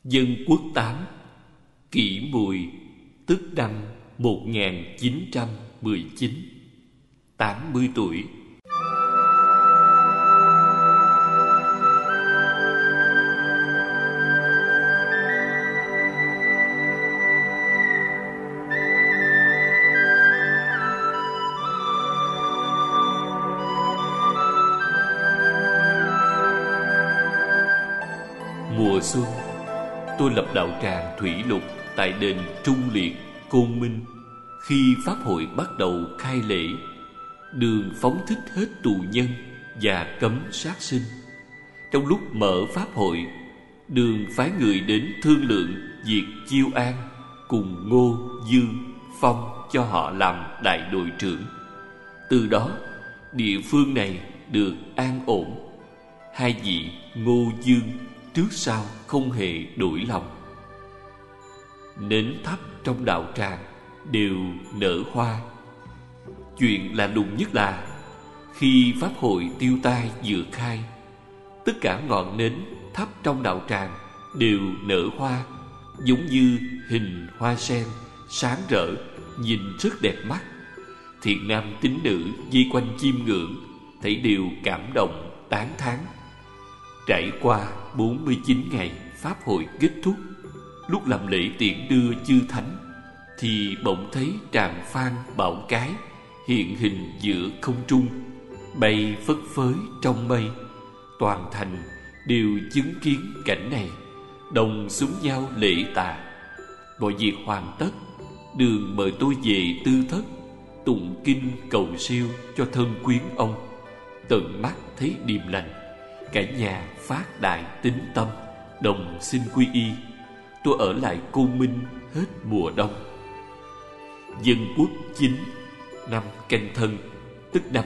Dân Quốc 8, Kỷ Mùi, tức năm 1919, 80 tuổi. Mùa xuân, tôi lập đạo tràng thủy lục tại đền Trung Liệt, Côn Minh. Khi pháp hội bắt đầu khai lễ, đường phóng thích hết tù nhân và cấm sát sinh. Trong lúc mở pháp hội, đường phái người đến thương lượng việc chiêu an cùng Ngô, Dương, Phong cho họ làm đại đội trưởng. Từ đó, địa phương này được an ổn. Hai vị Ngô, Dương trước sau không hề đổi lòng. Nến thắp trong đạo tràng đều nở hoa. Chuyện lạ lùng nhất là khi pháp hội tiêu tai vừa khai, tất cả ngọn nến thắp trong đạo tràng đều nở hoa, giống như hình hoa sen sáng rỡ, nhìn rất đẹp mắt. Thiện nam tín nữ vây quanh chiêm ngưỡng, thấy đều cảm động tán thán. Trải qua 49 ngày pháp hội kết thúc, lúc làm lễ tiễn đưa chư thánh, thì bỗng thấy Tràng Phan Bảo Cái hiện hình giữa không trung, bay phất phới trong mây. Toàn thành đều chứng kiến cảnh này, đồng xúm nhau lễ tạ. Mọi việc hoàn tất, đường mời tôi về tư thất, tụng kinh cầu siêu cho thân quyến ông. Tận mắt thấy điềm lành, cả nhà phát đại tín tâm, đồng xin quy y. Tôi ở lại Côn Minh hết mùa đông. Dân Quốc 9, năm Canh Thân, tức năm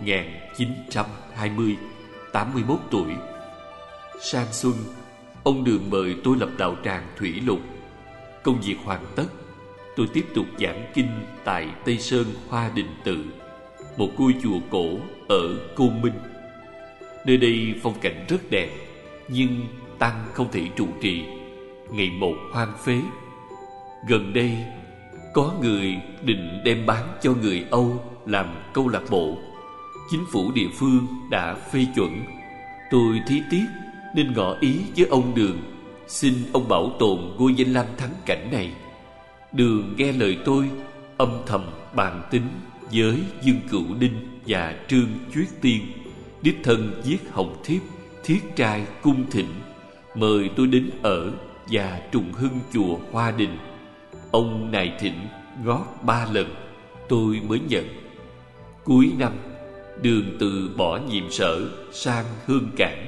1920, 81 tuổi. Sang xuân, ông Đường mời tôi lập đạo tràng thủy lục. Công việc hoàn tất, tôi tiếp tục giảng kinh tại Tây Sơn Hoa Đình Tự, một ngôi chùa cổ ở Côn Minh. Nơi đây phong cảnh rất đẹp, nhưng tăng không thể trụ trì, ngày một hoang phế. Gần đây có người định đem bán cho người Âu làm câu lạc bộ. Chính phủ địa phương đã phê chuẩn. Tôi thấy tiếc nên ngỏ ý với ông Đường, xin ông bảo tồn ngôi danh lam thắng cảnh này. Đường nghe lời tôi, âm thầm bàn tính với Dương Cửu Đinh và Trương Chuyết Tiên, đích thân viết hồng thiếp thiết trai cung thỉnh, mời tôi đến ở và trùng hưng chùa Hoa Đình. Ông này thỉnh ngót 3 lần, tôi mới nhận. Cuối năm, Đường từ bỏ nhiệm sở sang Hương Cảng.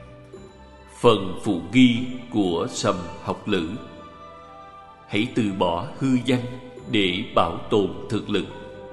Phần phụ ghi của Sầm Học Lữ: hãy từ bỏ hư danh để bảo tồn thực lực.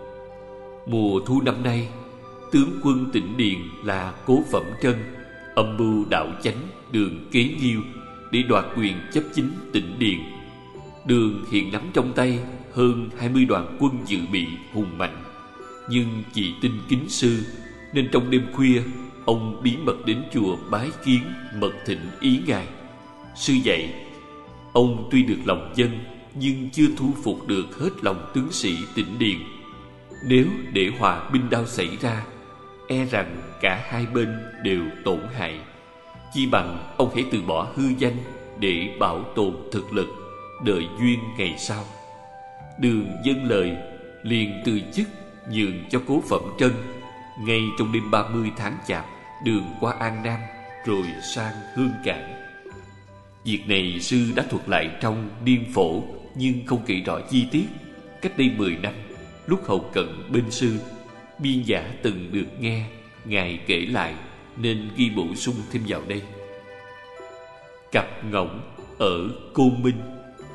Mùa thu năm nay, tướng quân Tịnh Điền là Cố Phẩm Trân âm mưu đạo chánh Đường kế Nghiêu để đoạt quyền chấp chính Tịnh Điền. Đường hiện nắm trong tay hơn 20 đoàn quân dự bị hùng mạnh, nhưng vì tin kính sư nên trong đêm khuya ông bí mật đến chùa bái kiến mật thỉnh ý ngài. Sư dạy ông tuy được lòng dân nhưng chưa thu phục được hết lòng tướng sĩ Tịnh Điền. Nếu để hòa binh đao xảy ra, e rằng cả hai bên đều tổn hại. Chi bằng ông hãy từ bỏ hư danh để bảo tồn thực lực, đợi duyên ngày sau. Đường dâng lời, liền từ chức nhường cho Cố Phẩm Trân. Ngay trong đêm 30 tháng Chạp, Đường qua An Nam rồi sang Hương Cảng. Việc này sư đã thuật lại trong Niên Phổ, nhưng không kể rõ chi tiết. Cách đây 10 năm, lúc hậu cận bên sư, biên giả từng được nghe ngài kể lại, nên ghi bổ sung thêm vào đây. Cặp ngỗng ở Côn Minh.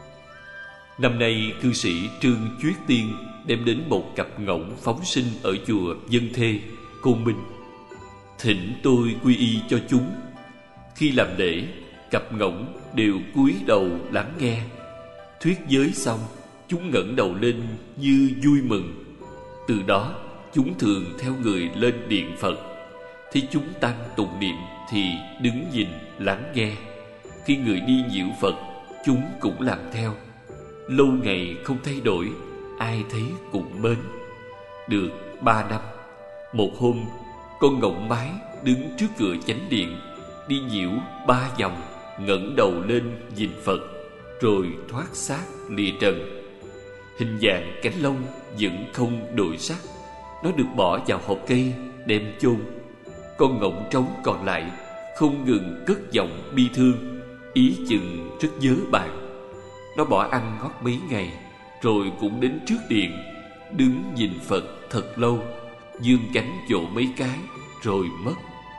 Năm nay cư sĩ Trương Chuyết Tiên đem đến một cặp ngỗng phóng sinh ở chùa Dân Thê, Côn Minh, thỉnh tôi quy y cho chúng. Khi làm lễ, cặp ngỗng đều cúi đầu lắng nghe. Thuyết giới xong, chúng ngẩng đầu lên như vui mừng. Từ đó chúng thường theo người lên điện Phật. Khi chúng tăng tụng niệm thì đứng nhìn lắng nghe. Khi người đi nhiễu Phật chúng cũng làm theo. Lâu ngày không thay đổi, ai thấy cũng mến. Được 3 năm, một hôm, con ngỗng mái đứng trước cửa chánh điện, đi nhiễu 3 vòng, ngẩng đầu lên nhìn Phật, rồi thoát xác lìa trần. Hình dạng cánh lông vẫn không đổi sắc. Nó được bỏ vào hộp cây đem chôn. Con ngỗng trống còn lại không ngừng cất giọng bi thương, ý chừng rất nhớ bạn. Nó bỏ ăn ngót mấy ngày, rồi cũng đến trước điện, đứng nhìn Phật thật lâu, dương cánh vỗ mấy cái rồi mất.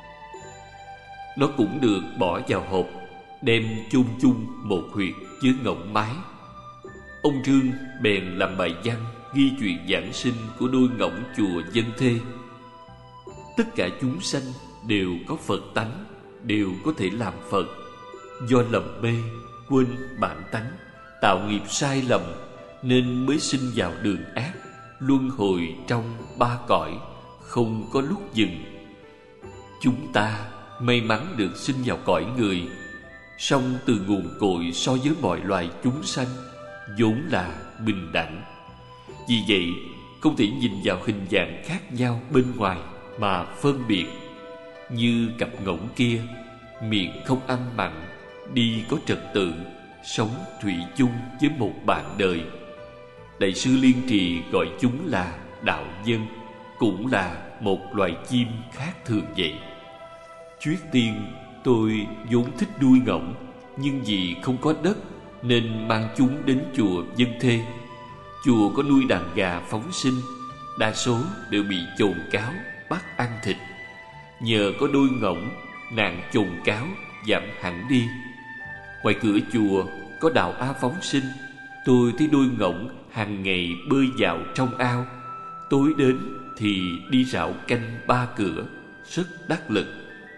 Nó cũng được bỏ vào hộp, đem chôn chung một huyệt với ngỗng mái. Ông Trương bèn làm bài văn ghi chuyện giảng sinh của đôi ngỗng chùa Dân Thê. Tất cả chúng sanh đều có Phật tánh, đều có thể làm Phật. Do lầm mê, quên bản tánh, tạo nghiệp sai lầm, nên mới sinh vào đường ác, luân hồi trong 3 cõi, không có lúc dừng. Chúng ta may mắn được sinh vào cõi người, song từ nguồn cội so với mọi loài chúng sanh vốn là bình đẳng. Vì vậy không thể nhìn vào hình dạng khác nhau bên ngoài mà phân biệt. Như cặp ngỗng kia, miệng không ăn mặn, đi có trật tự, sống thủy chung với một bạn đời. Đại sư Liên Trì gọi chúng là đạo dân, cũng là một loài chim khác thường vậy. Trước tiên tôi vốn thích nuôi ngỗng, nhưng vì không có đất nên mang chúng đến chùa Dân Thê. Chùa có nuôi đàn gà phóng sinh, đa số đều bị chồn cáo bắt ăn thịt. Nhờ có đôi ngỗng, nạn chồn cáo giảm hẳn đi. Ngoài cửa chùa có đào ao phóng sinh, tôi thấy đôi ngỗng hàng ngày bơi vào trong ao. Tối đến thì đi rảo canh 3 cửa, rất đắc lực.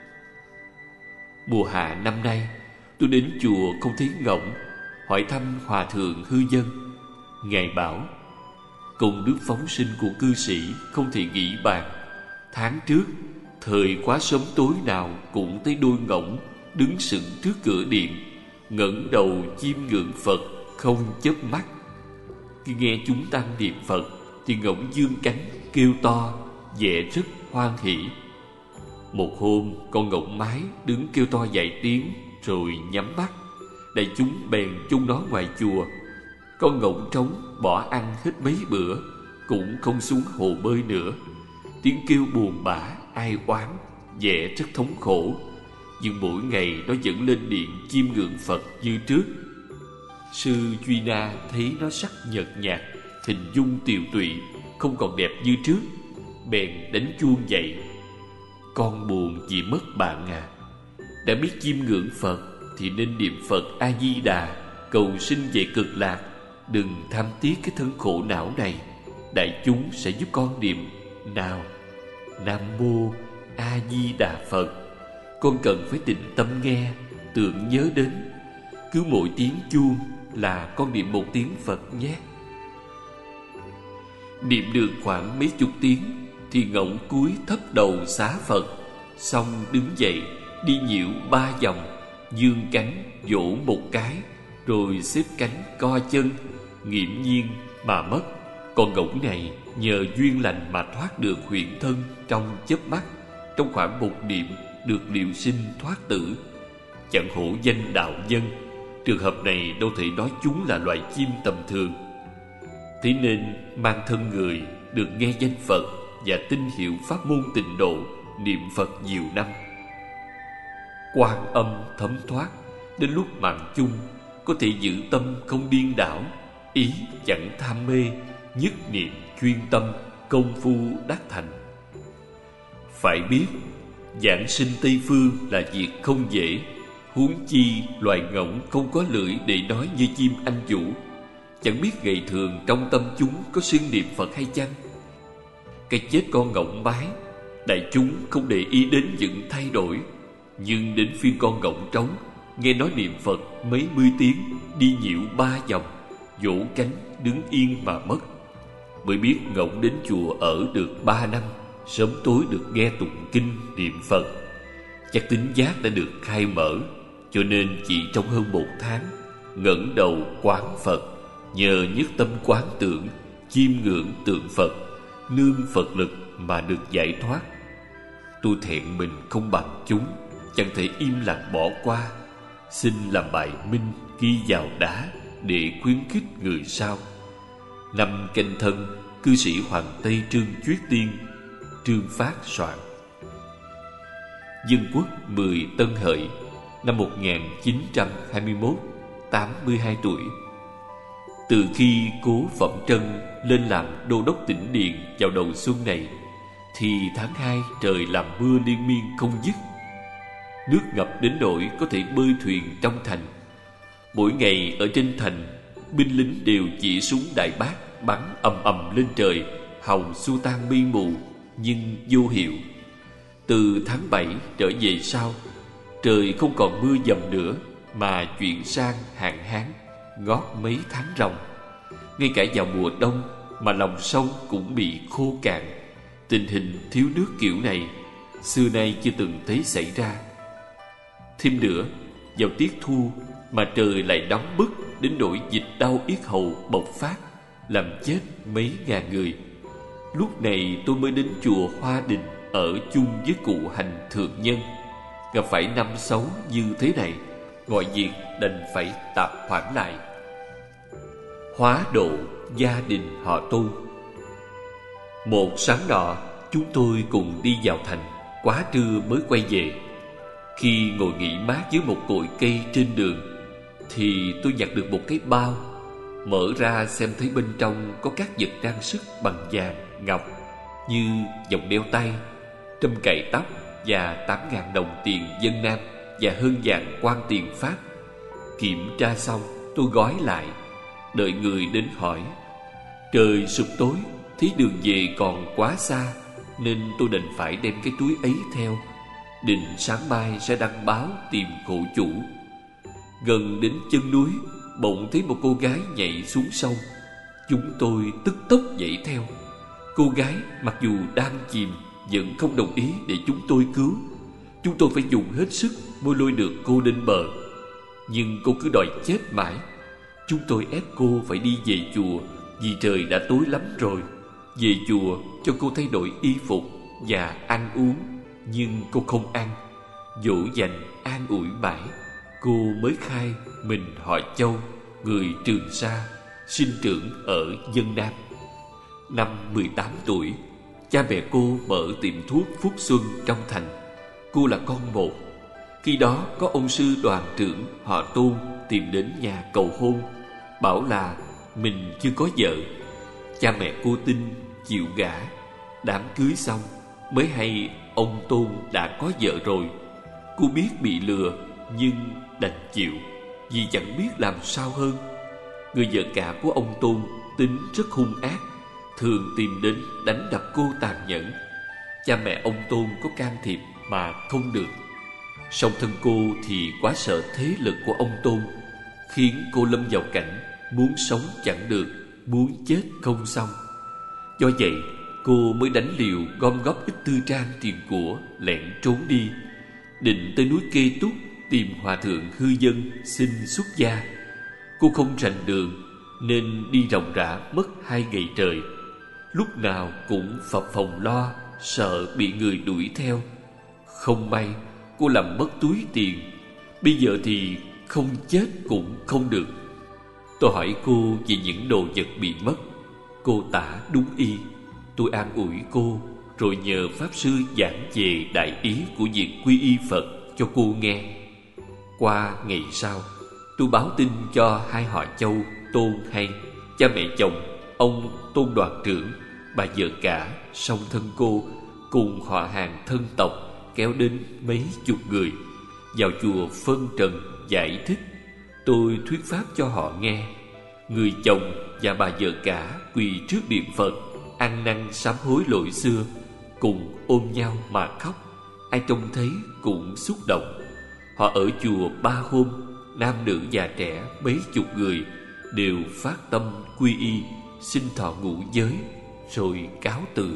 Mùa hạ năm nay, tôi đến chùa không thấy ngỗng, hỏi thăm Hòa Thượng Hư Dân. Ngài bảo, công đức phóng sinh của cư sĩ không thể nghĩ bàn. Tháng trước, thời khóa sớm tối nào cũng thấy đôi ngỗng đứng sững trước cửa điện, ngẩng đầu chiêm ngưỡng Phật không chớp mắt. Khi nghe chúng tăng niệm Phật thì ngỗng dương cánh kêu to, vẻ rất hoan hỷ. Một hôm, con ngỗng mái đứng kêu to vài tiếng rồi nhắm mắt. Đại chúng bèn chôn nó ngoài chùa. Con ngỗng trống bỏ ăn hết mấy bữa, cũng không xuống hồ bơi nữa. Tiếng kêu buồn bã ai oán, vẻ rất thống khổ. Nhưng mỗi ngày nó vẫn lên điện chiêm ngưỡng Phật như trước. Sư Duy Na thấy nó sắc nhợt nhạt, hình dung tiều tụy, không còn đẹp như trước, bèn đánh chuông dậy. Con buồn vì mất bạn à. Đã biết chiêm ngưỡng Phật thì nên niệm Phật A Di Đà, cầu sinh về cực lạc. Đừng tham tiếc cái thân khổ não này. Đại chúng sẽ giúp con niệm. Nào, Nam Mô A Di Đà Phật. Con cần phải tĩnh tâm nghe, tưởng nhớ đến. Cứ mỗi tiếng chuông là con niệm một tiếng Phật nhé. Niệm được khoảng mấy chục tiếng thì ngỗng cúi thấp đầu xá Phật, xong đứng dậy đi nhiễu 3 vòng, dương cánh vỗ một cái, rồi xếp cánh co chân, nghiễm nhiên mà mất. Con ngỗng này nhờ duyên lành mà thoát được huyện thân trong chớp mắt, trong khoảng một niệm được liệu sinh thoát tử. Chẳng hổ danh đạo dân. Trường hợp này đâu thể nói chúng là loài chim tầm thường. Thế nên mang thân người được nghe danh Phật và tin hiểu pháp môn tịnh độ, niệm Phật nhiều năm. Quan âm thấm thoát, đến lúc mạng chung có thể giữ tâm không điên đảo, ý chẳng tham mê, nhất niệm chuyên tâm, công phu đắc thành. Phải biết giảng sinh Tây Phương là việc không dễ, huống chi loài ngỗng không có lưỡi để nói như chim anh vũ. Chẳng biết ngày thường trong tâm chúng có xưng niệm Phật hay chăng. Cái chết con ngỗng mái, đại chúng không để ý đến những thay đổi. Nhưng đến phiên con ngỗng trống, nghe nói niệm Phật mấy mươi tiếng, đi nhiễu 3 vòng, vỗ cánh đứng yên mà mất. Mới biết ngỗng đến chùa ở được 3 năm, sớm tối được nghe tụng kinh niệm Phật. Chắc tính giác đã được khai mở, cho nên chỉ trong hơn 1 tháng ngẩng đầu quán Phật, nhờ nhất tâm quán tưởng, chiêm ngưỡng tượng Phật, nương Phật lực mà được giải thoát. Tôi thẹn mình không bằng chúng, chẳng thể im lặng bỏ qua, xin làm bài minh ghi vào đá để khuyến khích người sau. Năm Canh Thân, cư sĩ Hoàng Tây Trương Chuyết Tiên, Trương Phát soạn. Dân Quốc 10 Tân Hợi, năm 1921, 82 tuổi. Từ khi Cố Phẩm Trân lên làm đô đốc tỉnh Điền vào đầu xuân này, thì tháng 2 trời làm mưa liên miên không dứt. Nước ngập đến nỗi có thể bơi thuyền trong thành. Mỗi ngày ở trên thành, binh lính đều chỉ súng đại bác bắn ầm ầm lên trời, hòng xua tan mây mù, nhưng vô hiệu. Từ tháng 7 trở về sau, trời không còn mưa dầm nữa, mà chuyển sang hạn hán, ngót mấy tháng ròng. Ngay cả vào mùa đông mà lòng sông cũng bị khô cạn. Tình hình thiếu nước kiểu này xưa nay chưa từng thấy xảy ra. Thêm nữa, vào tiết thu mà trời lại nóng bức đến nỗi dịch đau yết hầu bộc phát, làm chết mấy ngàn người. Lúc này tôi mới đến chùa Hoa Đình ở chung với cụ Hành Thượng Nhân. Gặp phải năm xấu như thế này, mọi việc đành phải tạm hoãn lại. Hóa độ gia đình họ Tu. Một sáng nọ, chúng tôi cùng đi vào thành, quá trưa mới quay về. Khi ngồi nghỉ mát dưới một cội cây trên đường, thì tôi nhặt được một cái bao. Mở ra xem thấy bên trong có các vật trang sức bằng vàng, ngọc, như vòng đeo tay, trâm cài tóc và 8.000 đồng tiền dân Nam và hơn vạn quan tiền Pháp. Kiểm tra xong, tôi gói lại, đợi người đến hỏi. Trời sụp tối, thấy đường về còn quá xa, nên tôi đành phải đem cái túi ấy theo, định sáng mai sẽ đăng báo tìm khổ chủ. Gần đến chân núi, bỗng thấy một cô gái nhảy xuống sông. Chúng tôi tức tốc nhảy theo. Cô gái mặc dù đang chìm vẫn không đồng ý để chúng tôi cứu. Chúng tôi phải dùng hết sức mới lôi được cô lên bờ, nhưng cô cứ đòi chết mãi. Chúng tôi ép cô phải đi về chùa, vì trời đã tối lắm rồi. Về chùa cho cô thay đổi y phục và ăn uống, nhưng cô không ăn. Dỗ dành an ủi mãi, cô mới khai mình họ Châu, người Trường Sa, sinh trưởng ở Vân Nam. Năm 18 tuổi, cha mẹ cô mở tiệm thuốc Phúc Xuân trong thành. Cô là con một. Khi đó có ông sư đoàn trưởng họ Tôn tìm đến nhà cầu hôn, bảo là mình chưa có vợ. Cha mẹ cô tin, chịu gả. Đám cưới xong mới hay ông Tôn đã có vợ rồi. Cô biết bị lừa, nhưng đành chịu, vì chẳng biết làm sao hơn. Người vợ cả của ông Tôn tính rất hung ác, thường tìm đến đánh đập cô tàn nhẫn. Cha mẹ ông Tôn có can thiệp mà không được. Song thân cô thì quá sợ thế lực của ông Tôn, khiến cô lâm vào cảnh muốn sống chẳng được, muốn chết không xong. Do vậy cô mới đánh liều gom góp ít tư trang tiền của, lẻn trốn đi, định tới núi Kê Túc tìm hòa thượng hư dân xin xuất gia. Cô không rành đường nên đi ròng rã mất 2 ngày trời. Lúc nào cũng phập phồng lo, sợ bị người đuổi theo. Không may cô làm mất túi tiền. Bây giờ thì không chết cũng không được. Tôi hỏi cô về những đồ vật bị mất. Cô tả đúng y. Tôi an ủi cô, rồi nhờ Pháp Sư giảng về đại ý của việc quy y Phật cho cô nghe. Qua ngày sau, tôi báo tin cho hai họ Châu, Tôn hay. Cha mẹ chồng, ông Tôn đoàn trưởng, bà vợ cả, song thân cô, cùng họ hàng thân tộc kéo đến mấy chục người vào chùa phân trần giải thích. Tôi thuyết pháp cho họ nghe. Người chồng và bà vợ cả quỳ trước điện Phật, ăn năn sám hối lỗi xưa, cùng ôm nhau mà khóc. Ai trông thấy cũng xúc động. Họ ở chùa 3 hôm, nam nữ già trẻ mấy chục người đều phát tâm quy y, xin thọ ngũ giới, rồi cáo từ.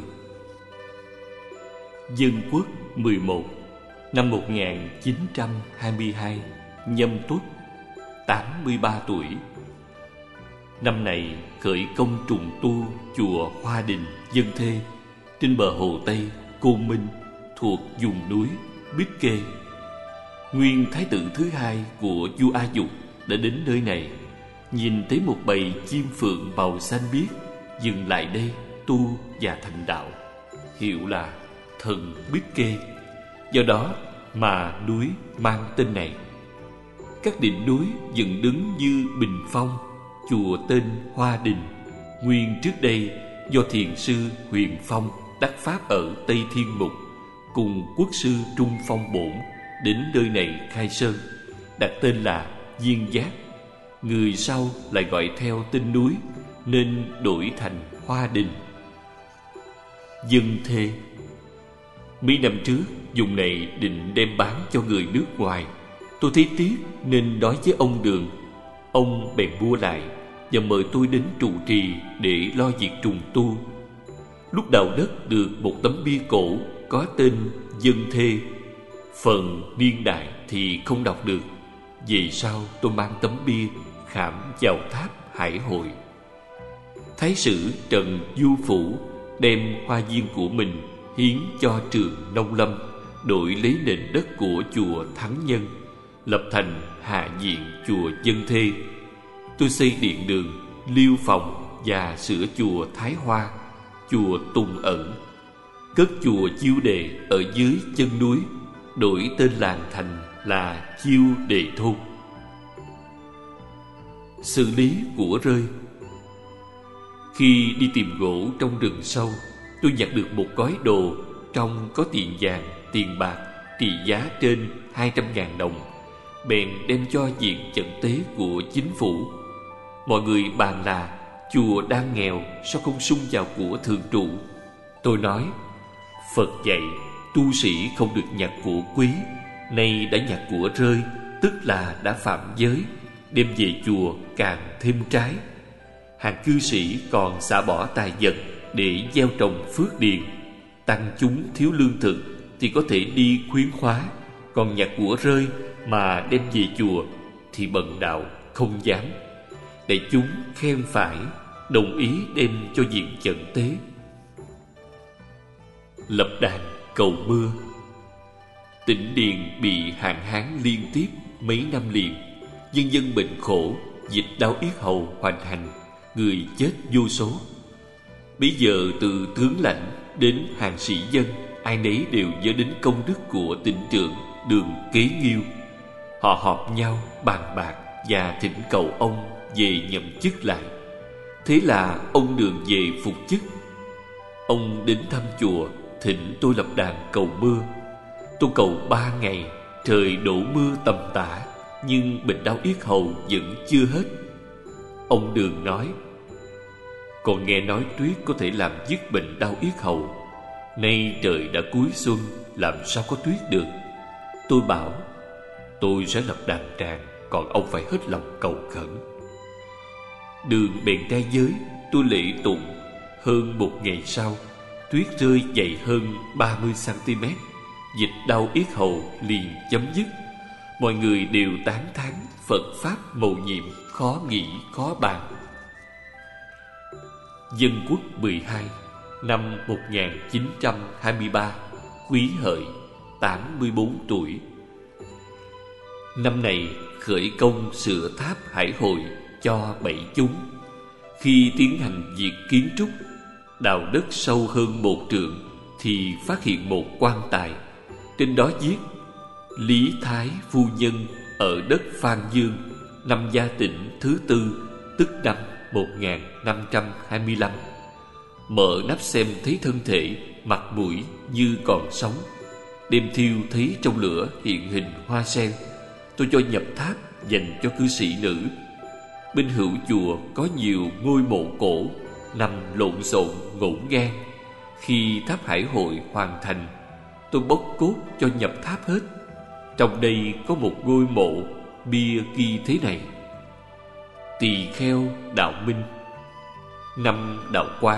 Dân Quốc 11, năm 1922, Nhâm Tuất. 83 tuổi. Năm này khởi công trùng tu chùa Hoa Đình Dân Thê trên bờ hồ Tây Côn Minh thuộc vùng núi Bích Kê. Nguyên thái tử thứ hai của vua A Dục đã đến nơi này, nhìn thấy một bầy chim phượng màu xanh biếc dừng lại đây tu và thành đạo, hiệu là Thần Bích Kê. Do đó mà núi mang tên này. Các đỉnh núi dựng đứng như bình phong. Chùa tên Hoa Đình, nguyên trước đây do thiền sư Huyền Phong đắc pháp ở Tây Thiên Mục cùng quốc sư Trung Phong Bổn đến nơi này khai sơn, đặt tên là Diên Giác. Người sau lại gọi theo tên núi nên đổi thành Hoa Đình. Dân Thê. Mấy năm trước vùng này định đem bán cho người nước ngoài. Tôi thấy tiếc nên nói với ông Đường. Ông bèn mua lại và mời tôi đến trụ trì để lo việc trùng tu. Lúc đào đất được một tấm bia cổ có tên Dân Thê. Phần niên đại thì không đọc được. Về sau tôi mang tấm bia khảm vào tháp Hải Hội. Thái sử Trần Du Phủ đem hoa viên của mình hiến cho trường nông lâm, đổi lấy nền đất của chùa Thắng Nhân, lập thành hạ viện chùa Dân Thê. Tôi xây điện đường, liêu phòng và sửa chùa Thái Hoa, chùa Tùng Ẩn, cất chùa Chiêu Đề ở dưới chân núi, đổi tên làng thành là Chiêu Đề Thôn. Xử lý của rơi. Khi đi tìm gỗ trong rừng sâu, tôi nhặt được một gói đồ, trong có tiền vàng, tiền bạc trị giá trên 200.000 đồng. Bèn đem cho viện chẩn tế của chính phủ. Mọi người bàn là chùa đang nghèo, sao không sung vào của thường trụ. Tôi nói, Phật dạy tu sĩ không được nhặt của quý, nay đã nhặt của rơi, tức là đã phạm giới, đem về chùa càng thêm trái. Hàng cư sĩ còn xả bỏ tài vật để gieo trồng phước điền. Tăng chúng thiếu lương thực thì có thể đi khuyến khóa, còn nhặt của rơi mà đem về chùa thì bần đạo không dám. Đại chúng khen phải, đồng ý đem cho viện chẩn tế. Lập đàn cầu mưa. Tỉnh Điền bị hạn hán liên tiếp mấy năm liền, dân dân bệnh khổ, dịch đau yết hầu hoành hành, người chết vô số. Bây giờ từ tướng lãnh đến hàng sĩ dân, ai nấy đều nhớ đến công đức của tỉnh trưởng Đường Kế Nghiêu. Họ họp nhau bàn bạc và thỉnh cầu ông về nhậm chức lại. Thế là ông Đường về phục chức. Ông đến thăm chùa, thỉnh tôi lập đàn cầu mưa. Tôi cầu 3 ngày, trời đổ mưa tầm tã, nhưng bệnh đau yết hầu vẫn chưa hết. Ông Đường nói, còn nghe nói tuyết có thể làm dứt bệnh đau yết hầu. Nay trời đã cuối xuân, làm sao có tuyết được. Tôi bảo, tôi sẽ lập đàn tràng, còn ông phải hết lòng cầu khẩn. Đường bèn ra giới, tôi lễ tụng. Hơn 1 ngày sau, tuyết rơi dày hơn 30 cm. Dịch đau yết hầu liền chấm dứt. Mọi người đều tán thán Phật Pháp mầu nhiệm, khó nghĩ khó bàn. Dân Quốc 12, năm 1923, Quý Hợi, 84 tuổi. Năm này khởi công sửa tháp Hải Hội cho 7 chúng. Khi tiến hành việc kiến trúc, đào đất sâu hơn 1 trượng thì phát hiện một quan tài. Trên đó viết Lý Thái Phu Nhân ở đất Phan Dương, năm Gia Tịnh thứ 4, tức năm 1525. Mở nắp xem thấy thân thể, mặt mũi như còn sống. Đêm thiêu thấy trong lửa hiện hình hoa sen. Tôi cho nhập tháp dành cho cư sĩ nữ. Bên hữu chùa có nhiều ngôi mộ cổ nằm lộn xộn ngổn ngang. Khi tháp Hải Hội hoàn thành, tôi bốc cốt cho nhập tháp hết. Trong đây có một ngôi mộ, bia ghi thế này: Tỳ Kheo Đạo Minh, năm Đạo Quang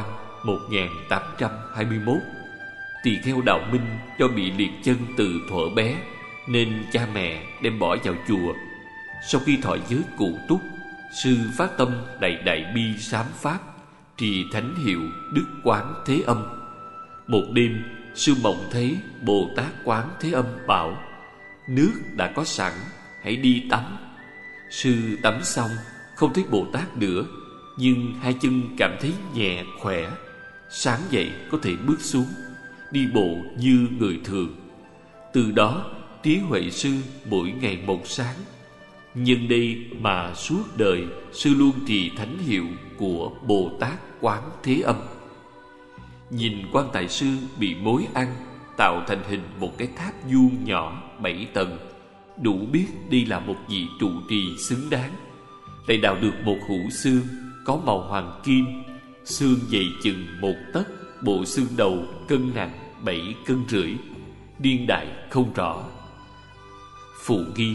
1821. Tỳ Kheo Đạo Minh do bị liệt chân từ thuở bé, nên cha mẹ đem bỏ vào chùa. Sau khi thọ giới cụ túc, sư phát tâm đại đại bi sám pháp, trì thánh hiệu Đức Quán Thế Âm. Một đêm, sư mộng thấy Bồ Tát Quán Thế Âm bảo: nước đã có sẵn, hãy đi tắm. Sư tắm xong không thấy Bồ Tát nữa, nhưng hai chân cảm thấy nhẹ khỏe. Sáng dậy có thể bước xuống, đi bộ như người thường. Từ đó trí huệ sư mỗi ngày một sáng. Nhân đây mà suốt đời sư luôn trì thánh hiệu của Bồ Tát Quán Thế Âm. Nhìn Quan Tài Sư bị mối ăn tạo thành hình một cái tháp vuông nhỏ 7 tầng, đủ biết đây là một vị trụ trì xứng đáng. Lại đào được một hũ xương có màu hoàng kim, xương dày chừng 1 tấc, bộ xương đầu cân nặng 7,5 cân, điên đại không rõ. Phụ ghi: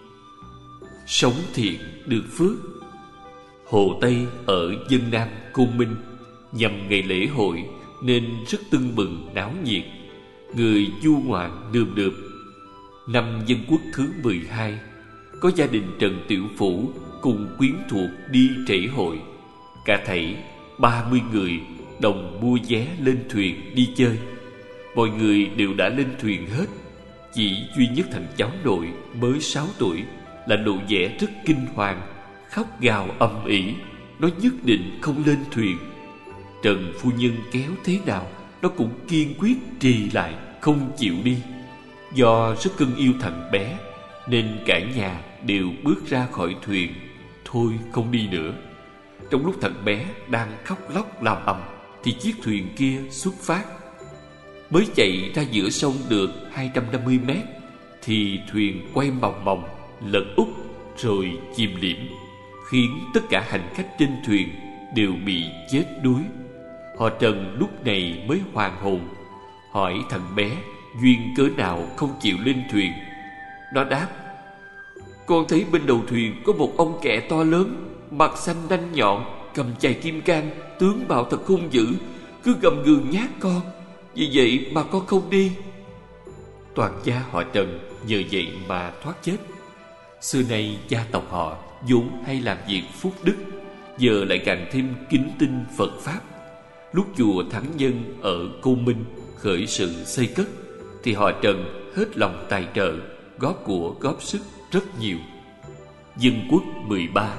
sống thiện được phước. Hồ Tây ở Vân Nam Côn Minh nhằm ngày lễ hội nên rất tưng bừng náo nhiệt, người du ngoạn nườm nượp. Năm Dân Quốc thứ 12, có gia đình Trần Tiểu Phủ cùng quyến thuộc đi trễ hội. Cả thảy 30 người đồng mua vé lên thuyền đi chơi. Mọi người đều đã lên thuyền hết, chỉ duy nhất thằng cháu nội mới 6 tuổi là lộ vẻ rất kinh hoàng, khóc gào ầm ĩ, nó nhất định không lên thuyền. Trần phu nhân kéo thế nào nó cũng kiên quyết trì lại không chịu đi. Do rất cưng yêu thằng bé nên cả nhà đều bước ra khỏi thuyền, thôi không đi nữa. Trong lúc thằng bé đang khóc lóc làm ầm thì chiếc thuyền kia xuất phát. Mới chạy ra giữa sông được 250 mét thì thuyền quay mòng mòng, lật úp rồi chìm liễm, khiến tất cả hành khách trên thuyền đều bị chết đuối. Họ Trần lúc này mới hoàn hồn, hỏi thằng bé duyên cớ nào không chịu lên thuyền. Nó đáp: con thấy bên đầu thuyền có một ông kẹ to lớn, mặt xanh nanh nhọn, cầm chày kim cang, tướng mạo thật hung dữ, cứ gầm gừ nhát con, vì vậy mà con không đi. Toàn gia họ Trần nhờ vậy mà thoát chết. Xưa nay gia tộc họ vốn hay làm việc phúc đức, giờ lại càng thêm kính tin Phật Pháp. Lúc chùa Thắng Nhân ở Côn Minh khởi sự xây cất thì họ Trần hết lòng tài trợ, góp của góp sức rất nhiều. Dân Quốc 13,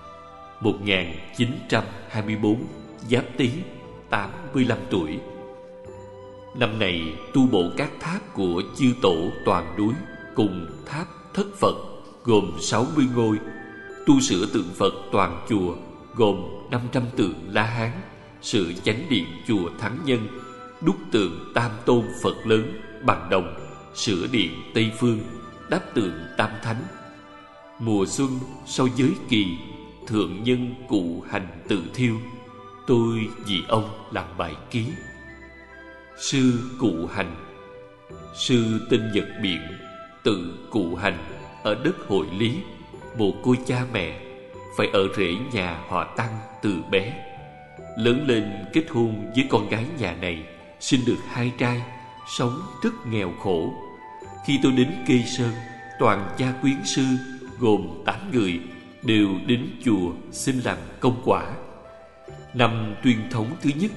1924, Giáp Tý, 85 tuổi. Năm này tu bổ các tháp của chư tổ toàn núi cùng tháp thất Phật gồm 60 ngôi, tu sửa tượng Phật toàn chùa gồm 500 tượng La Hán, sửa chánh điện chùa Thắng Nhân, đúc tượng Tam Tôn Phật lớn bằng đồng, sửa điện Tây Phương, đắp tượng Tam Thánh. Mùa xuân sau giới kỳ, thượng nhân Cụ Hành tự thiêu, tôi vì ông làm bài ký. Sư Cụ Hành. Sư tên Nhật Biện, tự Cụ Hành, ở đất Hội Lý, mồ côi cha mẹ, phải ở rễ nhà họ Tăng từ bé. Lớn lên kết hôn với con gái nhà này, sinh được 2 trai, sống rất nghèo khổ. Khi tôi đến Cây Sơn, toàn gia quyến sư gồm 8 người đều đến chùa xin làm công quả. Năm Tuyên Thống thứ nhất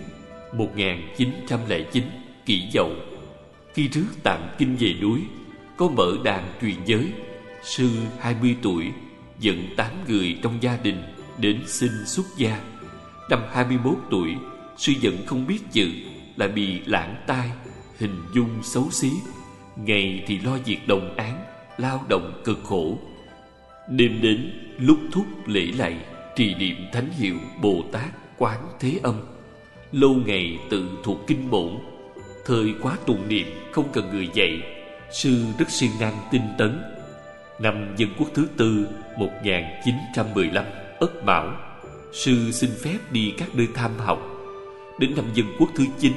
1909 Kỷ Dậu, khi rước tạng kinh về núi, có mở đàn truyền giới. Sư 20 tuổi dẫn 8 người trong gia đình đến xin xuất gia. Năm 21 tuổi, sư vẫn không biết chữ, lại bị lãng tai, hình dung xấu xí. Ngày thì lo việc đồng án, lao động cực khổ. Đêm đến lúc thúc lễ lạy, trì niệm thánh hiệu Bồ Tát Quán Thế Âm, lâu ngày tự thuộc kinh bổn. Thời quá tụng niệm không cần người dạy, sư rất siêng năng tinh tấn. Năm Dân Quốc thứ 4 1915 Ất Mão, sư xin phép đi các nơi tham học. Đến năm Dân Quốc thứ 9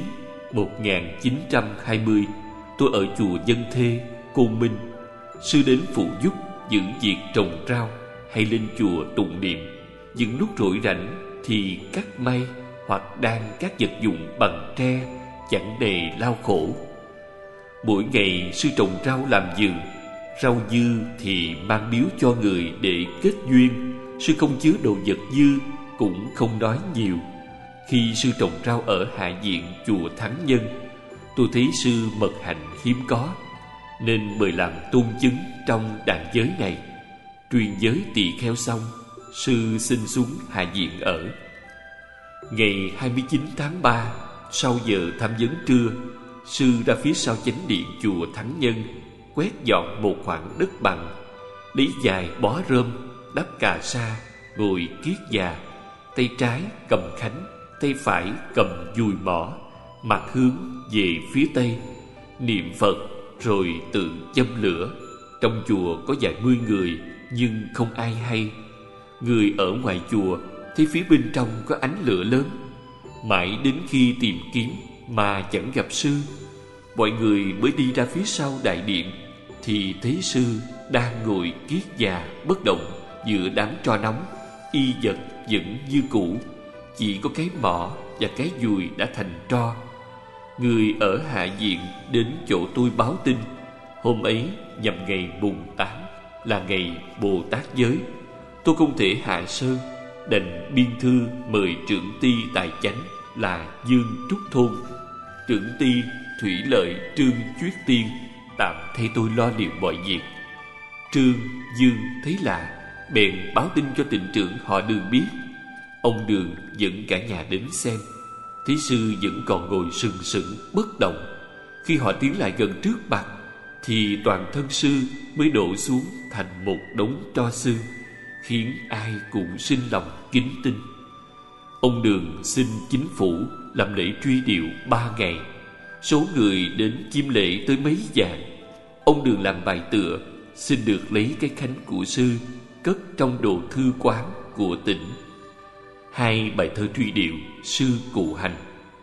1920, tôi ở chùa Dân Thê, Côn Minh. Sư đến phụ giúp giữ việc trồng rau hay lên chùa tụng niệm. Những lúc rỗi rảnh thì cắt may hoặc đan các vật dụng bằng tre, chẳng đề lao khổ. Mỗi ngày sư trồng rau làm vườn, Rau dư thì mang biếu cho người để kết duyên. Sư không chứa đồ vật dư, cũng không nói nhiều. Khi sư trồng rau ở hạ viện chùa Thắng Nhân, tôi thấy sư mật hạnh hiếm có, nên mời làm tôn chứng trong đàn giới này. Truyền giới tỳ kheo xong, sư xin xuống hạ viện ở. Ngày 29 tháng 3, sau giờ tham vấn trưa, sư ra phía sau chánh điện chùa Thắng Nhân, quét dọn một khoảng đất bằng, lấy vài bó rơm, đắp cà sa, ngồi kiết già, tay trái cầm khánh, tay phải cầm dùi mỏ, mặt hướng về phía tây, niệm Phật rồi tự châm lửa. Trong chùa có vài mươi người, nhưng không ai hay. Người ở ngoài chùa thấy phía bên trong có ánh lửa lớn. Mãi đến khi tìm kiếm mà chẳng gặp sư, mọi người mới đi ra phía sau đại điện, thì thấy sư đang ngồi kiết già bất động giữa đám tro nóng. Y vật vẫn như cũ, chỉ có cái mỏ và cái dùi đã thành tro. Người ở hạ viện đến chỗ tôi báo tin. Hôm ấy nhằm ngày mùng 8, là ngày Bồ Tát giới. Tôi không thể hạ sơn, đành biên thư mời trưởng ty tài chánh là Dương Trúc Thôn, trưởng ty Thủy Lợi Trương Chuyết Tiên tạm thay tôi lo liệu mọi việc. Trương Dương thấy lạ, bèn báo tin cho tịnh trưởng họ Đường biết. Ông Đường dẫn cả nhà đến xem, thấy sư vẫn còn ngồi sừng sững bất động. Khi họ tiến lại gần trước mặt, thì toàn thân sư mới đổ xuống thành một đống tro xương, khiến ai cũng sinh lòng kính tin. Ông Đường xin chính phủ làm lễ truy điệu 3 ngày. Số người đến chiêm lễ tới mấy vạn. Ông Đường làm bài tựa xin được lấy cái khánh của sư cất trong đồ thư quán của tỉnh. 2 bài thơ truy điệu sư cụ hành: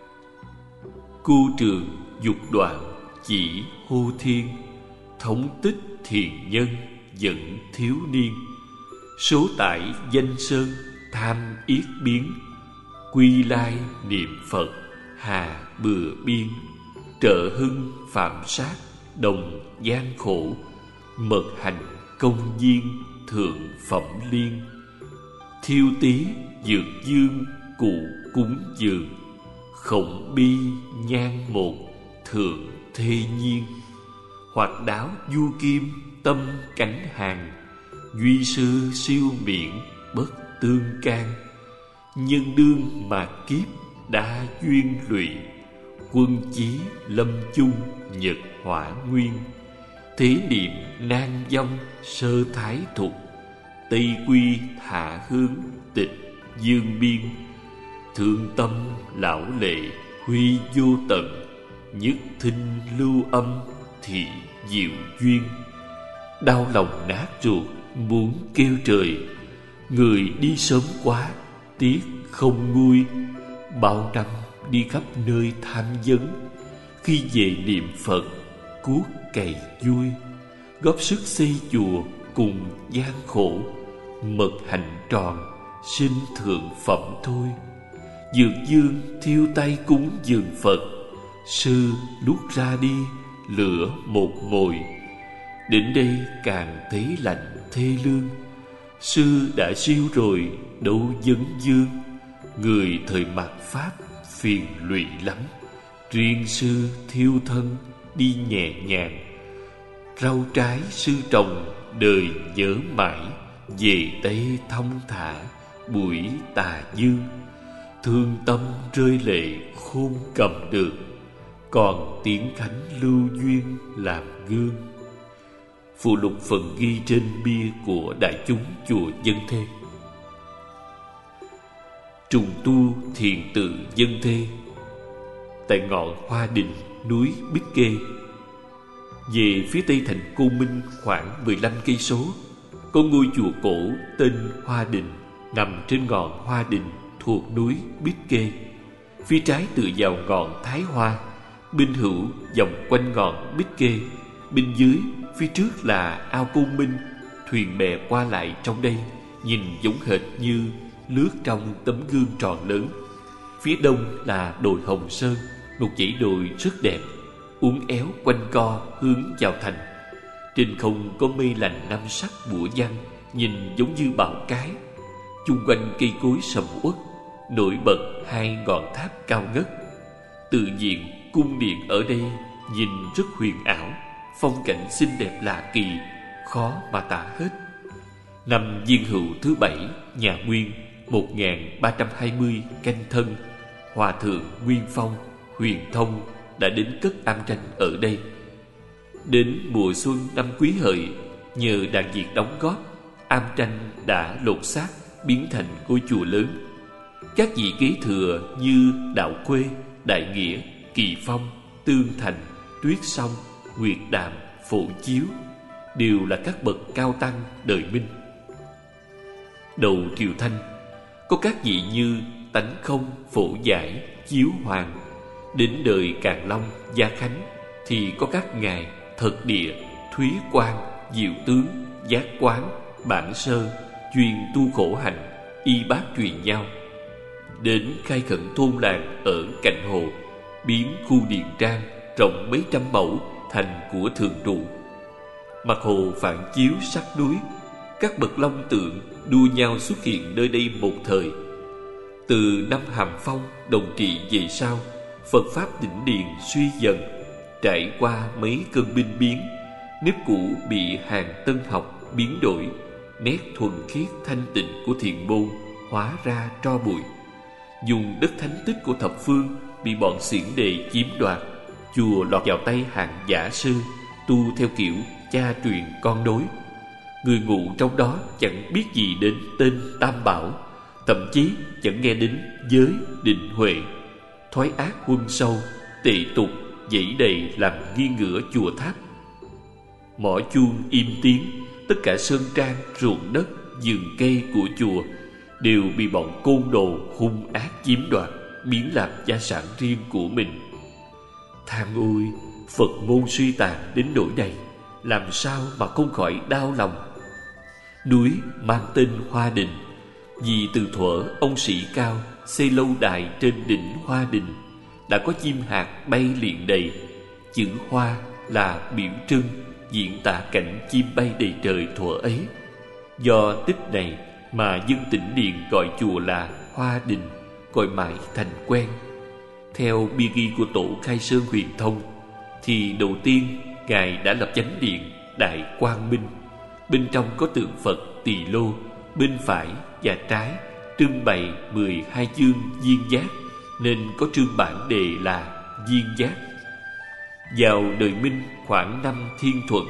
Cu trường dục đoạn chỉ hô thiên, thống tích thiền nhân dẫn thiếu niên. Số tải danh sơn tham yết biến, quy lai niệm Phật hà bừa biên. Trợ hưng phạm sát đồng gian khổ, mật hành công viên thượng phẩm liên. Thiêu tí dược dương cụ cúng dường, khổng bi nhan một thượng thê nhiên. Hoặc đáo du kim tâm cánh hàng, duy sư siêu miệng bất tương can. Nhân đương mà kiếp đã duyên lụy, quân chí lâm chung nhật hỏa nguyên. Thế niệm nan vong sơ thái thục, tây quy hạ hướng tịch dương biên. Thương tâm lão lệ huy vô tận, nhất thinh lưu âm thị diệu duyên. Đau lòng nát ruột muốn kêu trời, người đi sớm quá tiếc không nguôi. Bao năm đi khắp nơi tham vấn, khi về niệm Phật cuốc cày vui. Góp sức xây chùa cùng gian khổ, mật hạnh tròn sinh thượng phẩm thôi. Dược dương thiêu tay cúng dường Phật, sư đút ra đi lửa một mồi. Đến đây càng thấy lạnh thê lương, sư đã siêu rồi đâu vấn dương. Người thời mạt Pháp phiền lụy lắm, riêng sư thiêu thân đi nhẹ nhàng. Rau trái sư trồng đời nhớ mãi, về Tây thong thả buổi tà dương. Thương tâm rơi lệ khôn cầm được, còn tiếng khánh lưu duyên làm gương. Phụ lục phần ghi trên bia của đại chúng chùa Dân Thê. Trùng tu thiền tự Dân Thê, tại ngọn Hoa Đình, núi Bích Kê. Về phía tây thành Côn Minh khoảng 15 cây số, có ngôi chùa cổ tên Hoa Đình, nằm trên ngọn Hoa Đình thuộc núi Bích Kê. Phía trái tựa vào ngọn Thái Hoa, bên hữu vòng quanh ngọn Bích Kê. Bên dưới, phía trước là ao Côn Minh. Thuyền bè qua lại trong đây, nhìn giống hệt như lướt trong tấm gương tròn lớn. Phía đông là đồi Hồng Sơn, một dãy đồi rất đẹp, uốn éo quanh co hướng vào thành. Trên không có mây lành năm sắc bủa văng, nhìn giống như bão cái. Chung quanh cây cối sầm uất, nổi bật hai ngọn tháp cao ngất. Tự nhiên cung điện ở đây nhìn rất huyền ảo, phong cảnh xinh đẹp lạ kỳ, khó mà tả hết. Năm Diên Hữu thứ 7 nhà Nguyên 1320 Canh Thân, Hòa thượng Nguyên Phong, Huyền Thông đã đến cất am tranh ở đây. Đến mùa xuân năm Quý Hợi, nhờ đàn Việt đóng góp, am tranh đã lột xác biến thành ngôi chùa lớn. Các vị kế thừa như Đạo Khuê, Đại Nghĩa, Kỳ Phong, Tương Thành, Tuyết Song, Nguyệt Đạm, Phổ Chiếu đều là các bậc cao tăng đời Minh. Đầu triều Thanh có các vị như Tánh Không, Phổ Giải, Chiếu Hoàng. Đến đời Càn Long, Gia Khánh thì có các ngài Thật Địa, Thúy Quang, Diệu Tướng, Giác Quán, Bản Sơ, chuyên tu khổ hạnh, y bác truyền nhau. Đến khai khẩn thôn làng ở cạnh hồ, biến khu điền trang rộng mấy trăm mẫu thành của thường trụ. Mặt hồ phản chiếu sắc núi, các bậc long tượng đua nhau xuất hiện nơi đây một thời. Từ năm Hàm Phong Đồng Trị về sau, Phật pháp đỉnh điền suy dần, trải qua mấy cơn binh biến, nếp cũ bị hàng tân học biến đổi, nét thuần khiết thanh tịnh của thiền môn hóa ra tro bụi. Dùng đất thánh tích của thập phương bị bọn xiển đề chiếm đoạt, chùa lọt vào tay hàng giả sư tu theo kiểu cha truyền con nối. Người ngụ trong đó chẳng biết gì đến tên Tam Bảo, thậm chí chẳng nghe đến giới định huệ. Thói ác quân sâu, tệ tục dãy đầy làm nghi ngửa chùa tháp. Mõ chuông im tiếng, tất cả sơn trang, ruộng đất, vườn cây của chùa đều bị bọn côn đồ hung ác chiếm đoạt, biến làm gia sản riêng của mình. Tham ôi, Phật môn suy tàn đến nỗi này, làm sao mà không khỏi đau lòng. Núi mang tên Hoa Đình, vì từ thuở ông Sĩ Cao xây lâu đài trên đỉnh Hoa Đình đã có chim hạt bay liền đầy. Chữ Hoa là biểu trưng diễn tả cảnh chim bay đầy trời thuở ấy. Do tích này mà dân Tĩnh Điền gọi chùa là Hoa Đình, gọi mãi thành quen. Theo bia ghi của tổ Khai Sơn Huyền Thông thì đầu tiên ngài đã lập chánh điện Đại Quang Minh. Bên trong có tượng Phật Tỳ Lô, bên phải và trái trưng bày 12 chương viên giác, nên có trương bản đề là viên giác. Vào đời Minh khoảng năm Thiên Thuận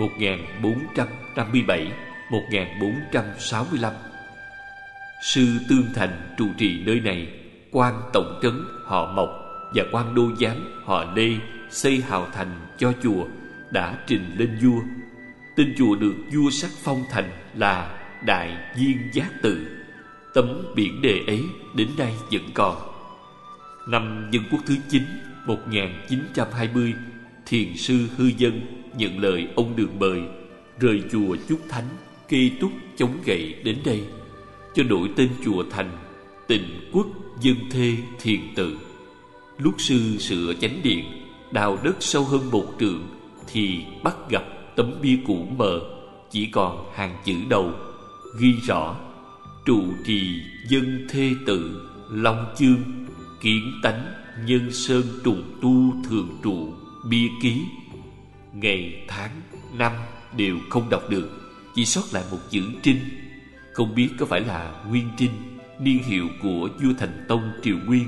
1457-1465, sư Tương Thành trụ trì nơi này. Quan tổng trấn họ Mộc và quan đô giám họ Lê xây hào thành cho chùa đã trình lên vua. Tên chùa được vua sắc phong thành là Đại Viên Giác Tự. Tấm biển đề ấy đến nay vẫn còn. Năm Dân Quốc thứ 9 1920, thiền sư Hư Dân nhận lời ông Đường Mời, rời chùa Chúc Thánh, kê túc chống gậy đến đây, cho đổi tên chùa thành Tịnh Quốc Dân Thê Thiền Tự. Lúc sư sửa chánh điện, đào đất sâu hơn 1 trượng thì bắt gặp tấm bia cũ mờ, chỉ còn hàng chữ đầu ghi rõ: trụ trì Dân Thê Tự, Long Chương, kiến tánh Nhân Sơn trùng tu thường trụ, bia ký. Ngày, tháng, năm đều không đọc được, chỉ sót lại một chữ Trinh. Không biết có phải là Nguyên Trinh, niên hiệu của vua Thành Tông Triều Nguyên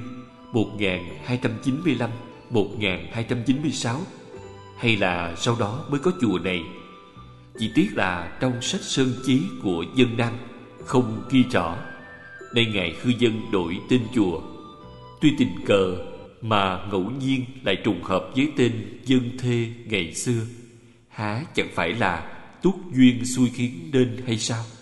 1295-1296, hay là sau đó mới có chùa này. Chỉ tiếc là trong sách Sơn Chí của Dân Nam không ghi rõ. Nay ngài Hư Dân đổi tên chùa, tuy tình cờ mà ngẫu nhiên lại trùng hợp với tên Dân Thê ngày xưa, há chẳng phải là túc duyên xui khiến nên hay sao?